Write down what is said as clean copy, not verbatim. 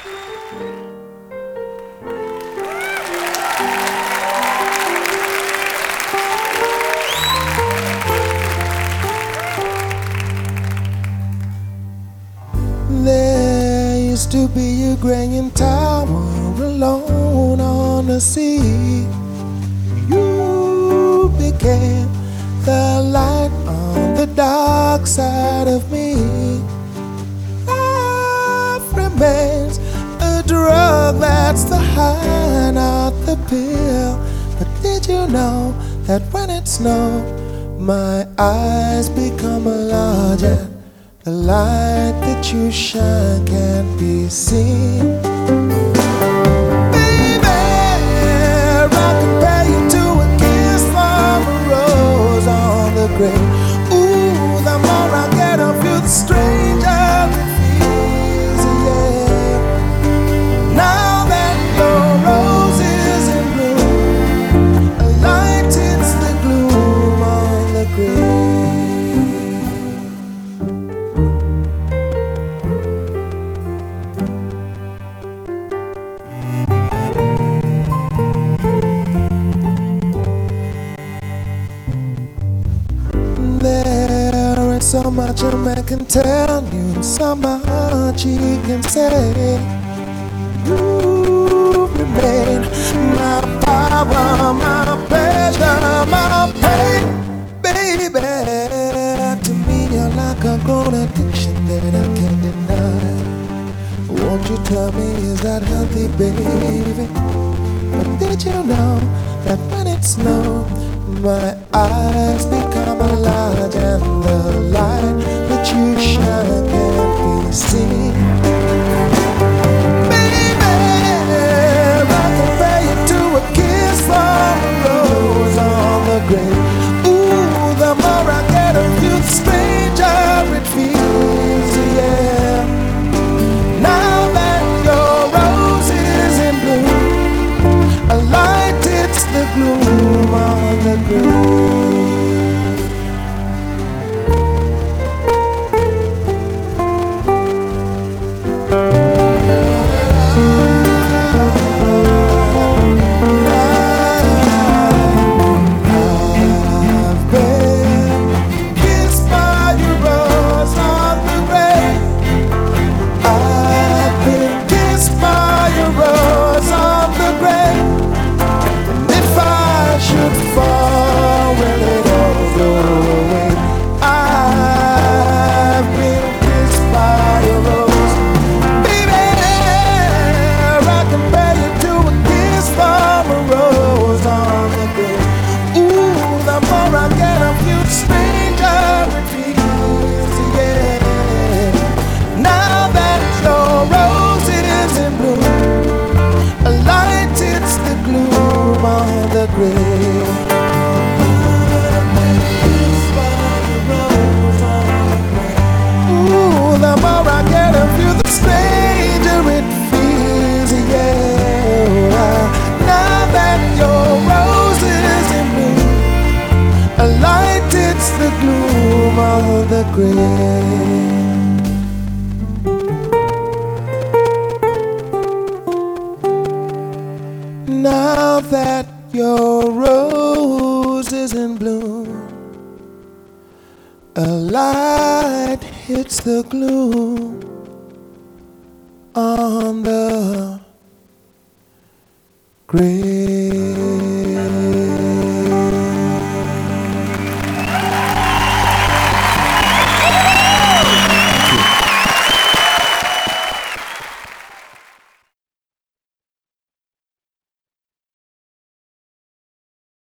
There used to be a grand tower alone on the sea. You became the light on the dark side of me. Love remains a drug, that's the high, not the pill. But did you know that when it snows, my eyes become larger? The light that you shine can't be seen. Baby, I compare you to a kiss from a rose on the grave. Ooh, the more I get of you, the stranger it feels, yeah. Now that your rose is in bloom, a light hits the gloom on the grave. There is so much a man can tell you, so much he can say. You remain my power, my pleasure, my pain. Baby, to me you're like a grown addiction that I can't deny. Won't you tell me, is that healthy, baby? But did you know that when it snows, my eyes become large and the light that you shine can't be seen? Baby, I compare you to a kiss from a rose on the grave. Ooh, the more I get of you, the stranger it feels, yeah. Now that your rose is in bloom, a light hits the gloom on the grave. I've been kissed by your rose on the grave. I've been kissed by your rose on the grave. And if I should fall, will it all go away? I've been kissed by your rose. Baby, I compare you to a kiss from a rose on the grave. Ooh, the more I get of you, the stranger it feels, yeah. Now that your rose is in bloom, a light hits the gloom on the grave. Ooh, the more I get of you, the stranger it feels, yeah. Now that your rose is in bloom, a light hits the gloom on the grave. Now that your rose is in bloom, a light hits the gloom on the grave.